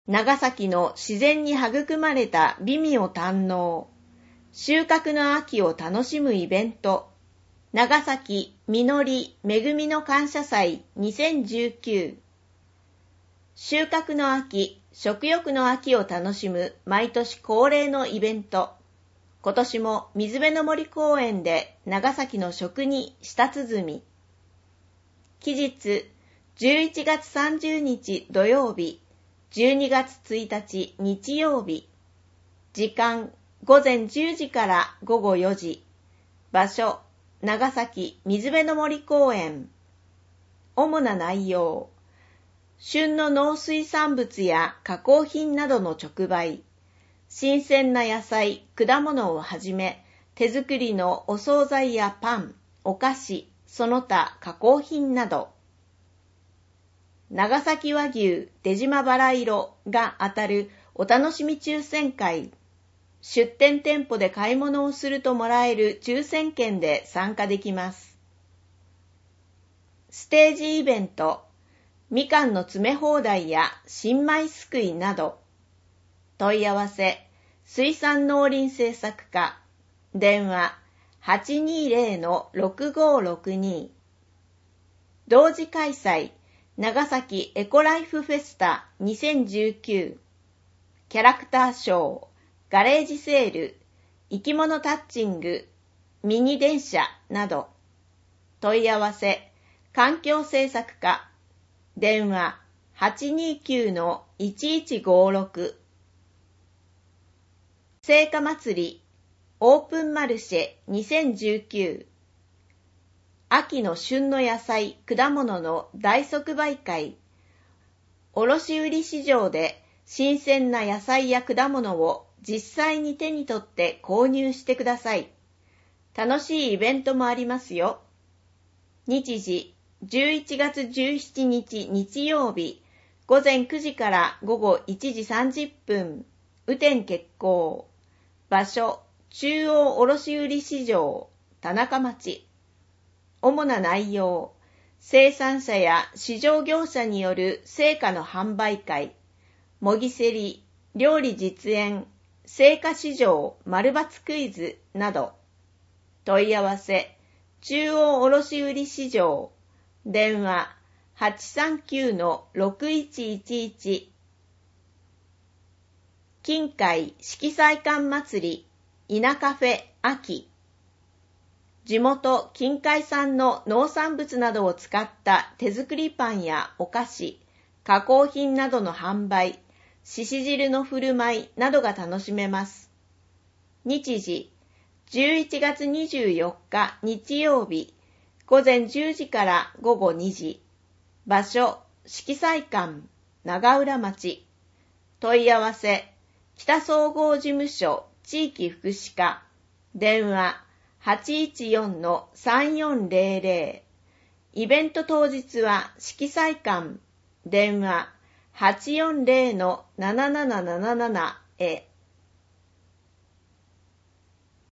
長崎の自然に育まれた美味を堪能。収穫の秋を楽しむイベント。長崎実り恵みの感謝祭2019。収穫の秋、食欲の秋を楽しむ毎年恒例のイベント。今年も水辺の森公園で長崎の食に舌鼓。期日、11月30日土曜日、12月1日日曜日。時間、午前10時から午後4時。場所、長崎水辺の森公園。主な内容。旬の農水産物や加工品などの直売。新鮮な野菜、果物をはじめ、手作りのお惣菜やパン、お菓子、その他加工品など。長崎和牛出島バラ色が当たるお楽しみ抽選会。出店店舗で買い物をするともらえる抽選券で参加できます。ステージイベント、みかんの詰め放題や新米すくいなど。問い合わせ、水産農林政策課、電話 820-6562。同時開催、長崎エコライフフェスタ2019。キャラクターショー、ガレージセール、生き物タッチング、ミニ電車など。問い合わせ、環境政策課、電話 829-1156。青果祭り、オープンマルシェ2019。秋の旬の野菜、果物の大即売会。卸売市場で新鮮な野菜や果物を実際に手に取って購入してください。楽しいイベントもありますよ。日時、11月17日日曜日、午前9時から午後1時30分、雨天決行。場所、中央卸売市場、田中町。主な内容、生産者や市場業者による青果の販売会、もぎ競り、料理実演、青果市場丸抜クイズなど。問い合わせ、中央卸売市場、電話 839-6111。近海色彩館祭り、稲カフェ秋。地元近海産の農産物などを使った手作りパンやお菓子、加工品などの販売、しし汁の振る舞いなどが楽しめます。日時、11月24日日曜日、午前10時から午後2時。場所、色彩館、長浦町。問い合わせ、北総合事務所地域福祉課。電話、814-3400。イベント当日は色彩館。電話、840-7777へ。